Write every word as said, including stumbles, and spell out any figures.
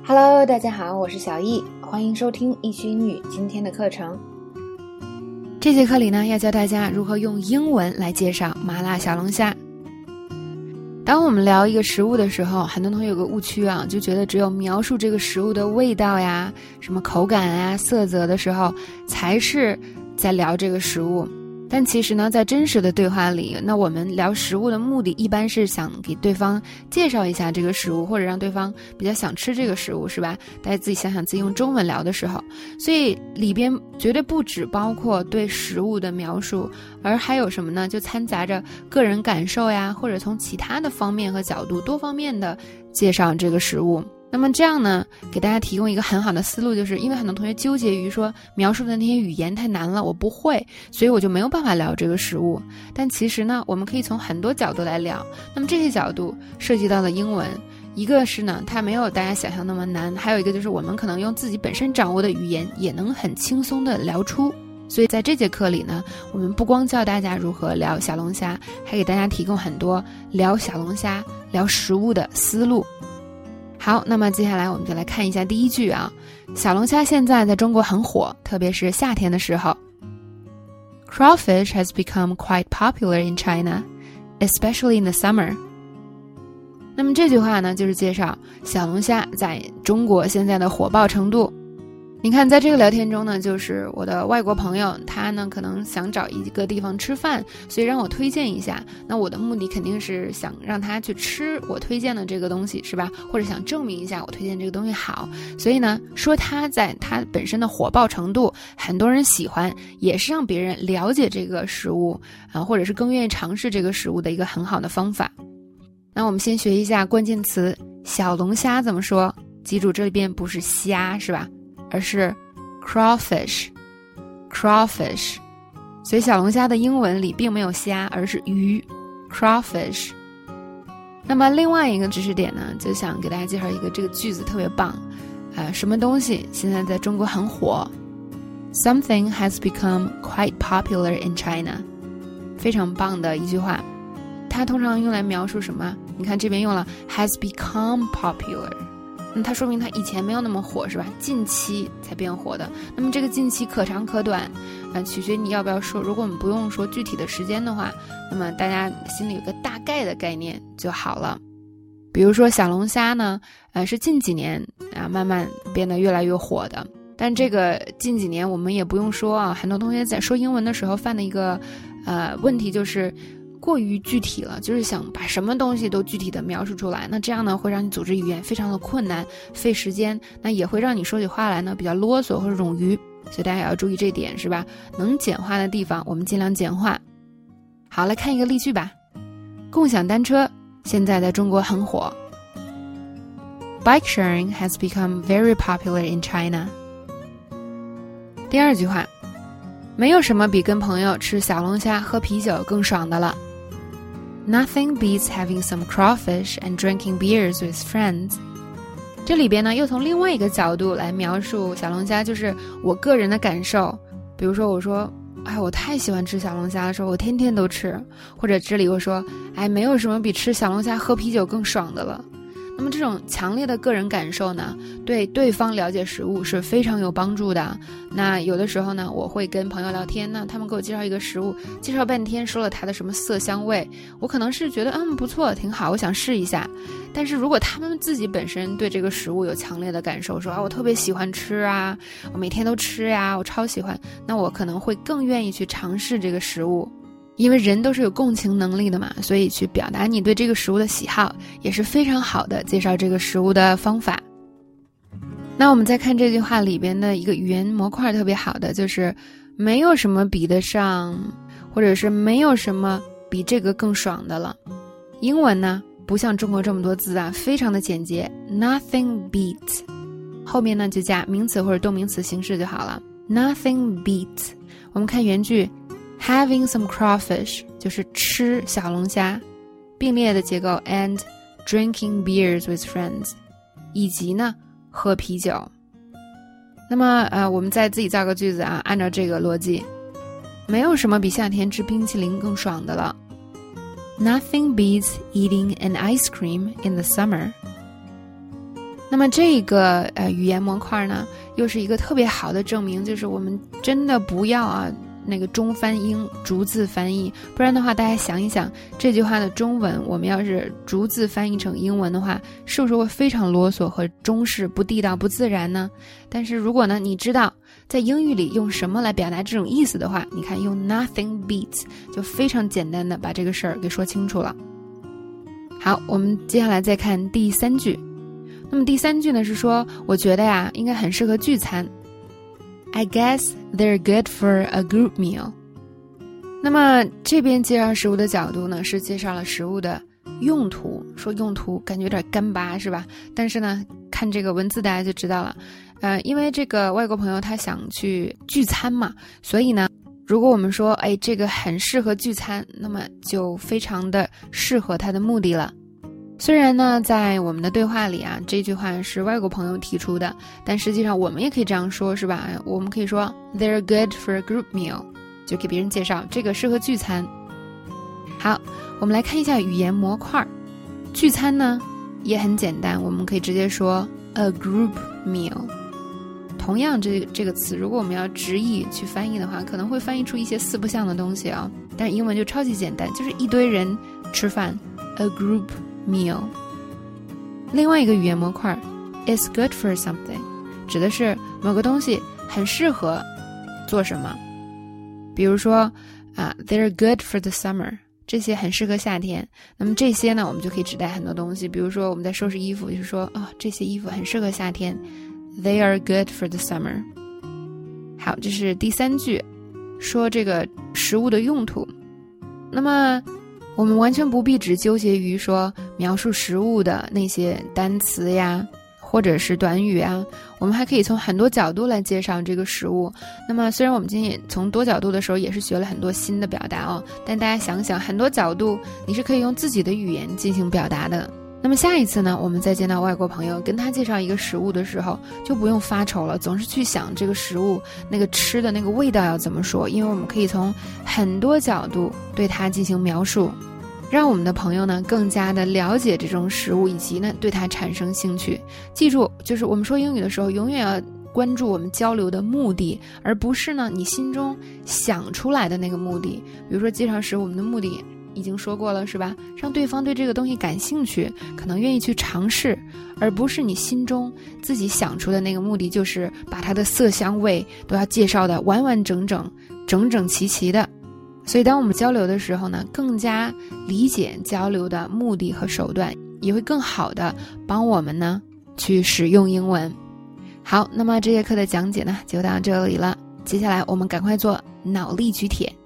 Hello， 大家好，我是小易，欢迎收听易学英语今天的课程。这节课里呢，要教大家如何用英文来介绍麻辣小龙虾。当我们聊一个食物的时候，很多同学有个误区啊，就觉得只有描述这个食物的味道呀、什么口感啊、色泽的时候，才是在聊这个食物。但其实呢，在真实的对话里，那我们聊食物的目的一般是想给对方介绍一下这个食物，或者让对方比较想吃这个食物，是吧？大家自己想想自己用中文聊的时候，所以里边绝对不只包括对食物的描述，而还有什么呢？就掺杂着个人感受呀，或者从其他的方面和角度多方面的介绍这个食物。那么这样呢，给大家提供一个很好的思路，就是因为很多同学纠结于说描述的那些语言太难了，我不会，所以我就没有办法聊这个食物。但其实呢，我们可以从很多角度来聊。那么这些角度涉及到了英文，一个是呢，它没有大家想象那么难，还有一个就是我们可能用自己本身掌握的语言也能很轻松的聊出。所以在这节课里呢，我们不光教大家如何聊小龙虾，还给大家提供很多聊小龙虾、聊食物的思路。好，那么接下来我们就来看一下第一句啊，小龙虾现在在中国很火，特别是夏天的时候。Crawfish has become quite popular in China, especially in the summer. 那么这句话呢，就是介绍小龙虾在中国现在的火爆程度。你看，在这个聊天中呢，就是我的外国朋友，他呢可能想找一个地方吃饭，所以让我推荐一下。那我的目的肯定是想让他去吃我推荐的这个东西，是吧？或者想证明一下我推荐这个东西好。所以呢，说他在他本身的火爆程度，很多人喜欢，也是让别人了解这个食物啊、呃，或者是更愿意尝试这个食物的一个很好的方法。那我们先学一下关键词小龙虾怎么说。记住这里边不是虾，是吧？而是 crawfish crawfish， 所以小龙虾的英文里并没有虾，而是鱼 crawfish。 那么另外一个知识点呢，就想给大家介绍一个这个句子特别棒、呃、什么东西现在在中国很火， Something has become quite popular in China， 非常棒的一句话。它通常用来描述什么？你看这边用了 has become popular，那它说明它以前没有那么火，是吧？近期才变火的。那么这个近期可长可短，呃，取决你要不要说。如果我们不用说具体的时间的话，那么大家心里有个大概的概念就好了。比如说小龙虾呢，呃，是近几年啊慢慢变得越来越火的。但这个近几年我们也不用说啊，很多同学在说英文的时候犯的一个呃问题就是过于具体了，就是想把什么东西都具体的描述出来，那这样呢会让你组织语言非常的困难，费时间，那也会让你说起话来呢比较啰嗦或者冗余，所以大家也要注意这点，是吧？能简化的地方我们尽量简化。好，来看一个例句吧。共享单车现在在中国很火， Bike sharing has become very popular in China。 第二句话，没有什么比跟朋友吃小龙虾喝啤酒更爽的了，Nothing beats having some crawfish and drinking beers with friends。 这里边呢又从另外一个角度来描述小龙虾，就是我个人的感受。比如说我说哎，我太喜欢吃小龙虾的时候，我天天都吃。或者这里我说哎，没有什么比吃小龙虾喝啤酒更爽的了。那么这种强烈的个人感受呢，对对方了解食物是非常有帮助的。那有的时候呢，我会跟朋友聊天呢，他们给我介绍一个食物，介绍半天，说了它的什么色香味，我可能是觉得嗯不错挺好，我想试一下。但是如果他们自己本身对这个食物有强烈的感受，说啊我特别喜欢吃啊，我每天都吃呀、啊，我超喜欢，那我可能会更愿意去尝试这个食物。因为人都是有共情能力的嘛，所以去表达你对这个食物的喜好也是非常好的介绍这个食物的方法。那我们再看这句话里边的一个语言模块特别好的，就是没有什么比得上，或者是没有什么比这个更爽的了。英文呢不像中国这么多字啊，非常的简洁， Nothing beats 后面呢就加名词或者动名词形式就好了， Nothing beats。 我们看原句Having some crawfish 就是吃小龙虾，并列的结构 and drinking beers with friends 以及呢喝啤酒。那么呃，我们再自己造个句子啊，按照这个逻辑，没有什么比夏天吃冰淇淋更爽的了， Nothing beats eating an ice cream in the summer。 那么这个呃语言模块呢，又是一个特别好的证明，就是我们真的不要啊那个中翻英逐字翻译，不然的话大家想一想，这句话的中文我们要是逐字翻译成英文的话，是不是会非常啰嗦和中式不地道不自然呢？但是如果呢你知道在英语里用什么来表达这种意思的话，你看用 nothing beats 就非常简单的把这个事儿给说清楚了。好，我们接下来再看第三句。那么第三句呢是说，我觉得呀应该很适合聚餐。I guess they're good for a group meal. 那么这边介绍食物的角度呢，是介绍了食物的用途，说用途感觉有点干巴是吧？但是呢，看这个文字大家就知道了。呃，因为这个外国朋友他想去聚餐嘛，所以呢，如果我们说，哎，这个很适合聚餐，那么就非常的适合他的目的了。虽然呢，在我们的对话里啊，这句话是外国朋友提出的，但实际上我们也可以这样说，是吧？我们可以说 They're good for a group meal， 就给别人介绍这个适合聚餐。好，我们来看一下语言模块。聚餐呢也很简单，我们可以直接说 a group meal。同样这这个词，如果我们要直译去翻译的话，可能会翻译出一些四不像的东西啊。但是英文就超级简单，就是一堆人吃饭 a group meal。 另外一个语言模块 is good for something， 指的是某个东西很适合做什么。比如说啊 they're good for the summer， 这些很适合夏天。那么这些呢我们就可以指代很多东西，比如说我们在收拾衣服，就是说啊、哦、这些衣服很适合夏天， they are good for the summer。 好，这是第三句，说这个食物的用途。那么我们完全不必只纠结于说描述食物的那些单词呀，或者是短语啊，我们还可以从很多角度来介绍这个食物。那么虽然我们今天也从多角度的时候也是学了很多新的表达哦，但大家想想，很多角度你是可以用自己的语言进行表达的。那么下一次呢，我们再见到外国朋友跟他介绍一个食物的时候，就不用发愁了，总是去想这个食物那个吃的那个味道要怎么说，因为我们可以从很多角度对它进行描述，让我们的朋友呢更加的了解这种食物，以及呢对它产生兴趣。记住，就是我们说英语的时候永远要关注我们交流的目的，而不是呢你心中想出来的那个目的。比如说介绍时我们的目的已经说过了是吧，让对方对这个东西感兴趣，可能愿意去尝试，而不是你心中自己想出的那个目的，就是把它的色香味都要介绍的完完整整整整齐齐的。所以当我们交流的时候呢，更加理解交流的目的和手段，也会更好的帮我们呢去使用英文。好，那么这节课的讲解呢就到这里了，接下来我们赶快做脑力举铁。